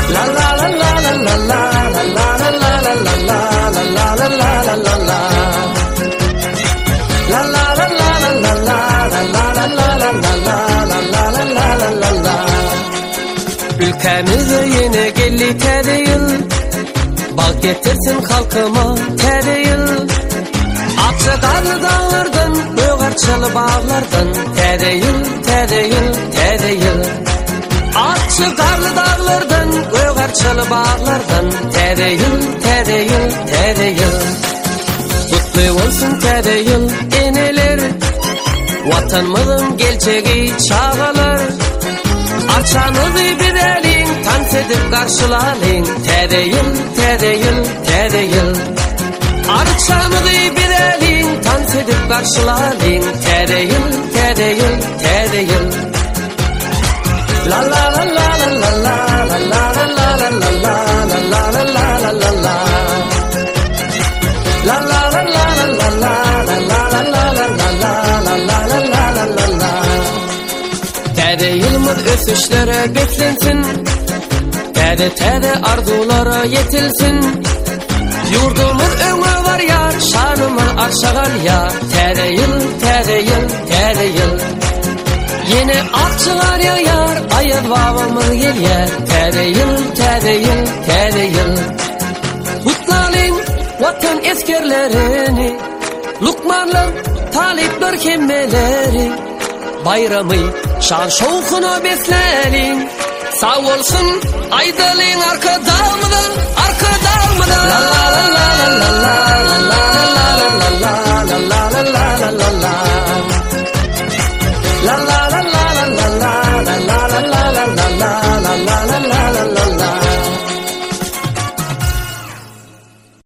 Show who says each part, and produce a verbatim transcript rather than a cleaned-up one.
Speaker 1: La la la la la la la la la la la la la la la la la la la. La la la la la la la la la la la la la la la la la. Ülkemize yeni geldi tere yıl, bal getirsin halkıma tere yıl. Akça karlı dağlardan, böğerçalı bağlardan tere yıl, tere yıl, tere yıl. Akça karlı dağlardan, böğerçalı bağlardan tere yıl, tere yıl, tere yıl. Kutlu olsun tere yıl eneler, vatanımızın geleceği çağalar. Arçamızı bir elin, dans edip karşılayın tere yıl, tere yıl, tere yıl. Arçamızı bir elin, dans edip karşılayın tere yıl, tere yıl, tere yıl. La la la la la la la la la la la la la la la la la la. La la la la la la la la la la la la la la la la. Tere yılımız ösüşlere beklensin, tere tere arzulara yetilsin. Yurdumuz ömür var ya, şanımız aşağılar ya. Tere yıl, tere yıl, tere yıl. Yine akçılar ya yar, ayır vavamız gel yer. Tere yıl, tere yıl, tere yıl. Kutlayın vatan eskerlerini, Lukmanlar, talipler kemmeleri. Bayramı şan şovkunu besleyin. Sağ olsun Aydal'ın arka dağımda, arka dağımda.